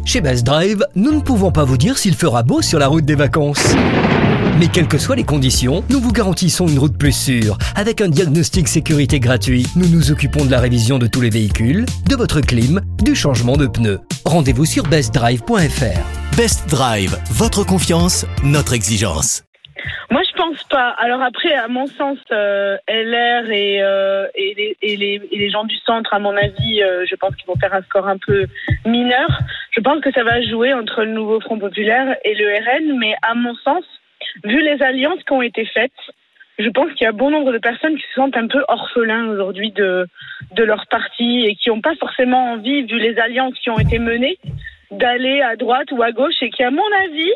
Chez Best Drive, nous ne pouvons pas vous dire s'il fera beau sur la route des vacances. Mais quelles que soient les conditions, nous vous garantissons une route plus sûre. Avec un diagnostic sécurité gratuit, nous nous occupons de la révision de tous les véhicules, de votre clim, du changement de pneus. Rendez-vous sur bestdrive.fr. Best Drive, votre confiance, notre exigence. Moi, je pense pas. Alors après, à mon sens, LR et les gens du centre, à mon avis, je pense qu'ils vont faire un score un peu mineur. Je pense que ça va jouer entre le nouveau Front Populaire et le RN, mais à mon sens, vu les alliances qui ont été faites, je pense qu'il y a bon nombre de personnes qui se sentent un peu orphelins aujourd'hui de leur parti et qui n'ont pas forcément envie, vu les alliances qui ont été menées, d'aller à droite ou à gauche et qui, à mon avis,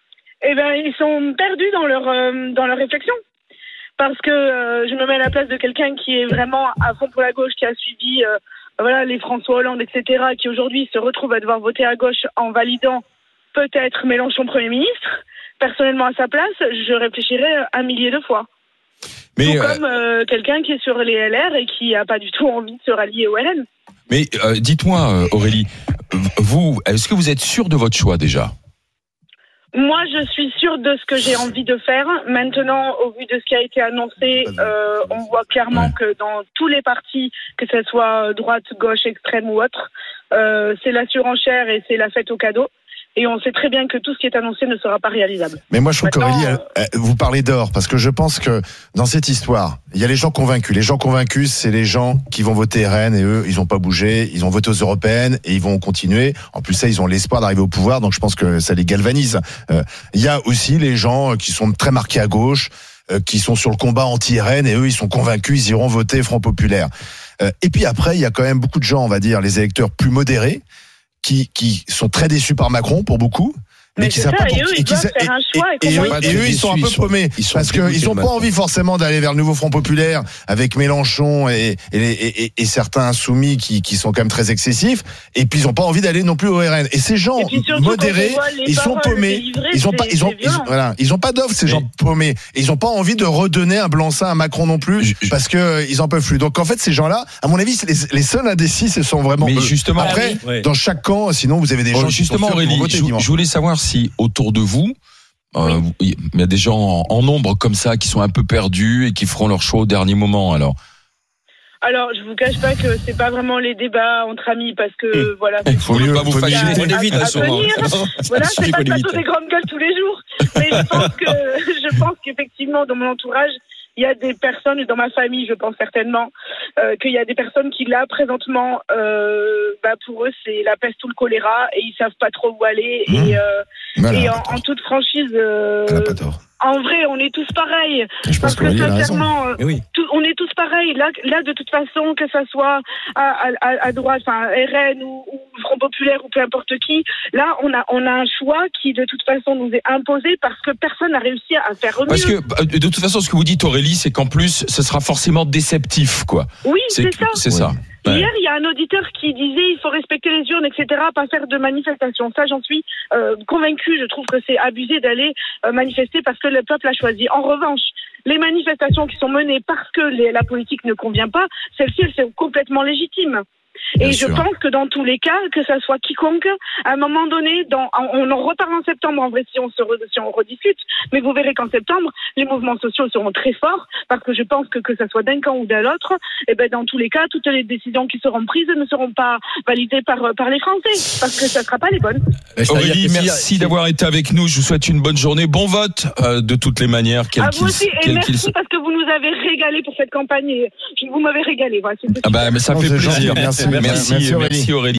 ils sont perdus dans leur réflexion. Parce que je me mets à la place de quelqu'un qui est vraiment à fond pour la gauche, qui a suivi les François Hollande, etc., qui aujourd'hui se retrouve à devoir voter à gauche en validant peut-être Mélenchon Premier ministre. Personnellement, à sa place, je réfléchirais 1 millier de fois. Mais tout comme quelqu'un qui est sur les LR et qui n'a pas du tout envie de se rallier au RN. Mais dites-moi, Aurélie, vous, est-ce que vous êtes sûre de votre choix déjà ? Moi, je suis sûre de ce que j'ai envie de faire. Maintenant, au vu de ce qui a été annoncé, on voit clairement que dans tous les partis, que ce soit droite, gauche, extrême ou autre, c'est la surenchère et c'est la fête au cadeau. Et on sait très bien que tout ce qui est annoncé ne sera pas réalisable. Mais moi, je trouve qu'Aurélie, vous parlez d'or, parce que je pense que dans cette histoire, il y a les gens convaincus. Les gens convaincus, c'est les gens qui vont voter RN et eux, ils n'ont pas bougé. Ils ont voté aux européennes et ils vont continuer. En plus, ça, ils ont l'espoir d'arriver au pouvoir, donc je pense que ça les galvanise. Il y a aussi les gens qui sont très marqués à gauche, qui sont sur le combat anti-RN et eux, ils sont convaincus, ils iront voter Front Populaire. Et puis après, il y a quand même beaucoup de gens, on va dire, les électeurs plus modérés, qui sont très déçus par Macron pour beaucoup, mais qui savent pas pour qui. Et eux, ils sont un peu paumés parce qu'ils n'ont pas envie forcément d'aller vers le nouveau Front Populaire avec Mélenchon et certains insoumis qui sont quand même très excessifs. Et puis ils n'ont pas envie d'aller non plus au RN. Et ces gens modérés, ils sont paumés. Ils ont pas d'offre, ces gens paumés. Et ils n'ont pas envie de redonner un blanc-seing à Macron non plus parce que ils en peuvent plus. Donc en fait, ces gens-là, à mon avis, c'est les seuls indécis, ce sont vraiment eux. Justement, après, dans chaque camp, sinon vous avez des gens qui sont sûrs Aurélie, qui vont voter dimanche. Je voulais savoir si autour de vous, il y a des gens en nombre comme ça qui sont un peu perdus et qui feront leur choix au dernier moment. Alors, je vous cache pas que c'est pas vraiment les débats entre amis parce que voilà. Il faut mieux pas vous fâcher. Voilà, c'est pas tous des grandes gueules tous les jours. Mais je pense qu'effectivement dans mon entourage, il y a des personnes, dans ma famille, je pense certainement, qu'il y a des personnes qui, là, présentement, pour eux, c'est la peste ou le choléra, et ils savent pas trop où aller. Et en toute franchise, en vrai, on est tous pareils. Parce que sincèrement, on est tous pareils. Là, de toute façon, que ça soit à droite, RN ou Front Populaire ou peu importe qui, là, on a un choix qui, de toute façon, nous est imposé parce que personne n'a réussi à faire mieux. Parce que, de toute façon, ce que vous dites, Aurélie, c'est qu'en plus, ce sera forcément déceptif, quoi. Oui, c'est ça. C'est ça. Hier, il y a un auditeur qui disait il faut respecter les urnes, etc., pas faire de manifestations. Ça, j'en suis convaincue. Je trouve que c'est abusé d'aller manifester parce que le peuple a choisi. En revanche, les manifestations qui sont menées parce que la politique ne convient pas, celles-ci, elles sont complètement légitimes. Et je pense que dans tous les cas, que ça soit quiconque, à un moment donné, on en reparle en septembre, en vrai, si on rediscute, mais vous verrez qu'en septembre, les mouvements sociaux seront très forts, parce que je pense que ça soit d'un camp ou de l'autre, et dans tous les cas, toutes les décisions qui seront prises ne seront pas validées par les Français, parce que ça ne sera pas les bonnes. Aurélie, merci d'avoir été avec nous, je vous souhaite une bonne journée, bon vote, de toutes les manières, à vous aussi, et merci parce que vous nous avez régalé pour cette campagne, et vous m'avez régalé. Voilà, mais ça fait plaisir. Merci Aurélie.